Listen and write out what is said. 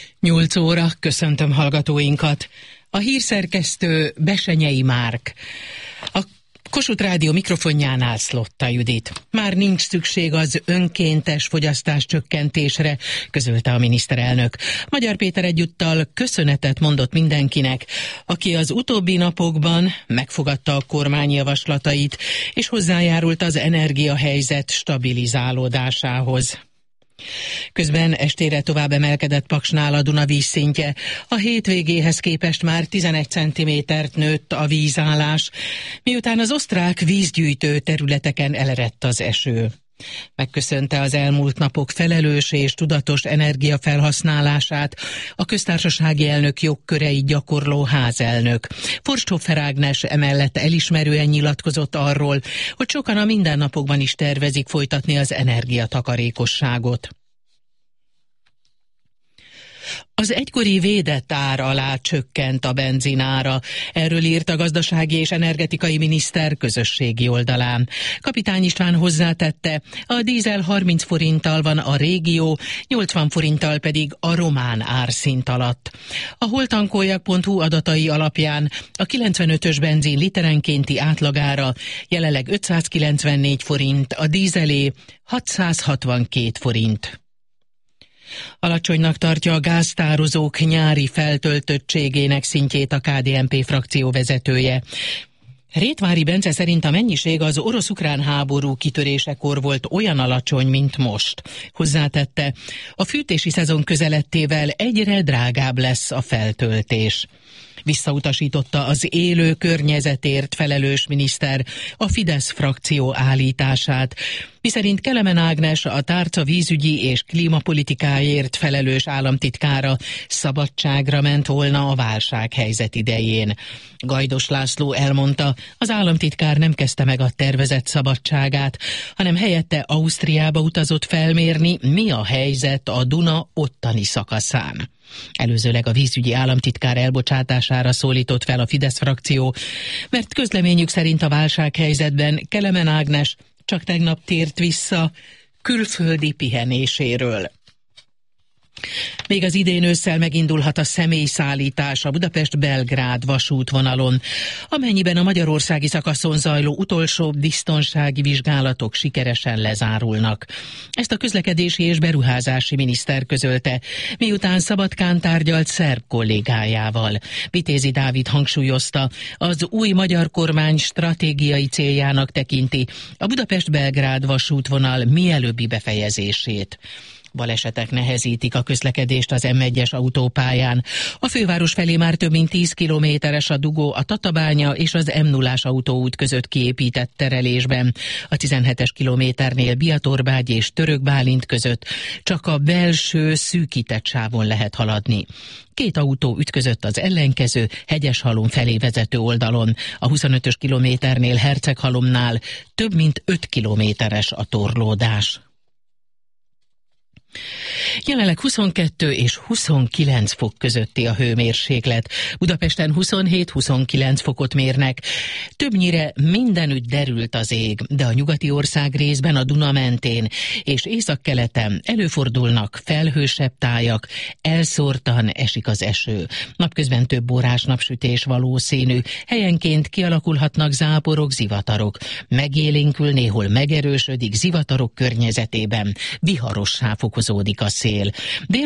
8 óra, köszöntöm hallgatóinkat. A hírszerkesztő Besenyei Márk. A Kossuth Rádió mikrofonjánál Szlotta Judit. Már nincs szükség az önkéntes fogyasztás csökkentésre, közölte a miniszterelnök. Magyar Péter egyúttal köszönetet mondott mindenkinek, aki az utóbbi napokban megfogadta a kormány javaslatait, és hozzájárult az energiahelyzet stabilizálódásához. Közben estére tovább emelkedett Paksnál a Duna vízszintje. A hétvégéhez képest már 11 cm-t nőtt a vízállás, miután az osztrák vízgyűjtő területeken elerett az eső. Megköszönte az elmúlt napok felelős és tudatos energiafelhasználását a köztársasági elnök jogköreit gyakorló házelnök. Forsthofer Ágnes emellett elismerően nyilatkozott arról, hogy sokan a mindennapokban is tervezik folytatni az energiatakarékosságot. Az egykori védett ár alá csökkent a benzinára. Erről írt a gazdasági és energetikai miniszter közösségi oldalán. Kapitány István hozzátette, a dízel 30 forinttal van a régió, 80 forinttal pedig a román árszint alatt. A holtankoljak.hu adatai alapján a 95-ös benzin literenkénti átlagára jelenleg 594 forint, a dízelé 662 forint. Alacsonynak tartja a gáztározók nyári feltöltöttségének szintjét a KDNP frakció vezetője. Rétvári Bence szerint a mennyiség az orosz-ukrán háború kitörésekor volt olyan alacsony, mint most. Hozzátette, a fűtési szezon közeledtével egyre drágább lesz a feltöltés. Visszautasította az élő környezetért felelős miniszter a Fidesz frakció állítását, miszerint Kelemen Ágnes, a tárca vízügyi és klímapolitikáért felelős államtitkára szabadságra ment volna a válsághelyzet idején. Gajdos László elmondta, az államtitkár nem kezdte meg a tervezett szabadságát, hanem helyette Ausztriába utazott felmérni, mi a helyzet a Duna ottani szakaszán. Előzőleg a vízügyi államtitkár elbocsátására szólított fel a Fidesz frakció, mert közleményük szerint a válsághelyzetben Kelemen Ágnes csak tegnap tért vissza külföldi pihenéséről. Még az idén ősszel megindulhat a személyszállítás a Budapest-Belgrád vasútvonalon, amennyiben a magyarországi szakaszon zajló utolsó biztonsági vizsgálatok sikeresen lezárulnak. Ezt a közlekedési és beruházási miniszter közölte, miután Szabadkán tárgyalt szerb kollégájával. Vitézi Dávid hangsúlyozta, az új magyar kormány stratégiai céljának tekinti a Budapest-Belgrád vasútvonal mielőbbi befejezését. Balesetek nehezítik a közlekedést az M1-es autópályán. A főváros felé már több mint 10 kilométeres a dugó a Tatabánya és az M0-ás autóút között kiépített terelésben. A 17-es kilométernél Biatorbágy és Török Bálint között csak a belső szűkített sávon lehet haladni. 2 autó ütközött az ellenkező Hegyeshalom felé vezető oldalon. A 25-ös kilométernél Herceghalomnál több mint 5 kilométeres a torlódás. Jelenleg 22 és 29 fok közötti a hőmérséklet. Budapesten 27-29 fokot mérnek. Többnyire mindenütt derült az ég, de a nyugati ország részben a Duna mentén és északkeleten előfordulnak felhősebb tájak, elszórtan esik az eső. Napközben több órás napsütés valószínű, helyenként kialakulhatnak záporok, zivatarok. Megélénkül, néhol megerősödik, zivatarok környezetében viharossá fokozódik a szél.